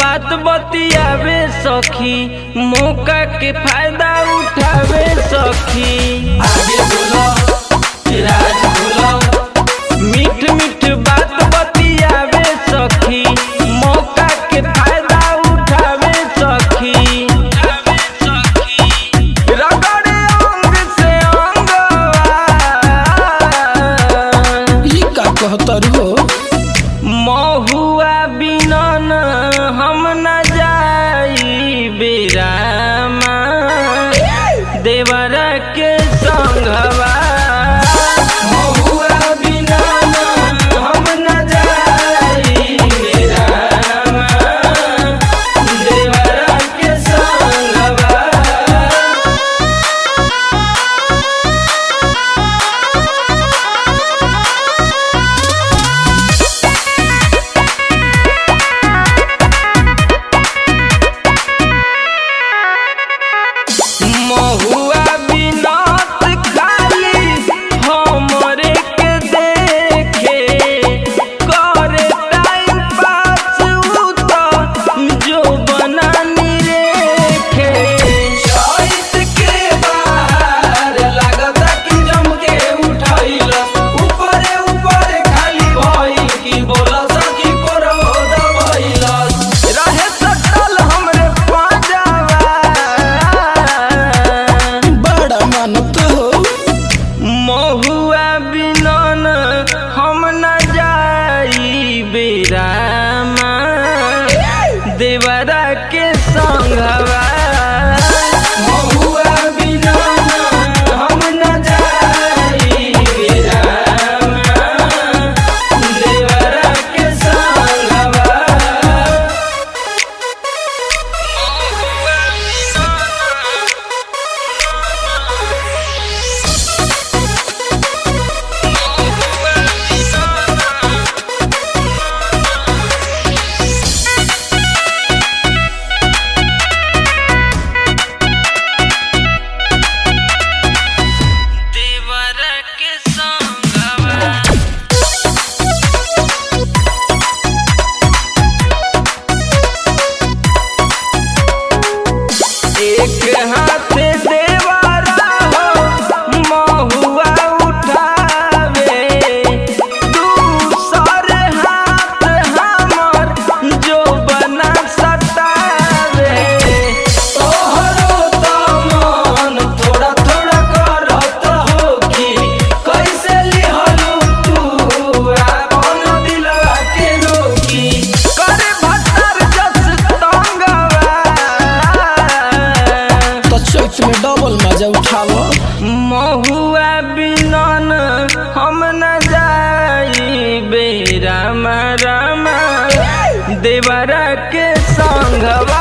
बात बतियावे सखी, मौका के फायदा उठावे सखी। आगे बोलो राज बोलो, मीठ मीठ बात बतियावे सखी, मौका के फायदा उठावे सखी। रगड़े अंग से अंगवा, ई का कहतर हो। महुआ बिना न हम न जाई बेरामा, देवरा के संगवा। महुआ बिना हम न जाई बेरामा, देवरा के संगवा। महुआ बिनात खाली हमरे के देखे, करे टाइम पास उ तो जो बनानी रेखे। चैत के बाहर लागता कि जम के उठाइलस, ऊपरे ऊपरे खाली भई कि बोला सखी करो दबैलस। रहे सटल हमरे पाजावा, बड़ा मानत हो। महुआ बिना न हम न जाई बेरामा, देवरा के संगवा। महुआ बिना हम न जाई बेरामा, देवरा के संगवा। देवरा के संगवा। एक हाथ देवरा हो महुआ उठावे, दूसर हाथ हमर जो बना सतावे। तोहरो त मन थोड़ा थोड़ा करत हो कि कैसे लिहलू तू आपन दिलवा के रोकी। करे भत्तर जस तंगवा, तो चैत में डबल मजा उठावो। महुआ बिना न हम न जाई बेरामा रामा, देवरा के संगवा।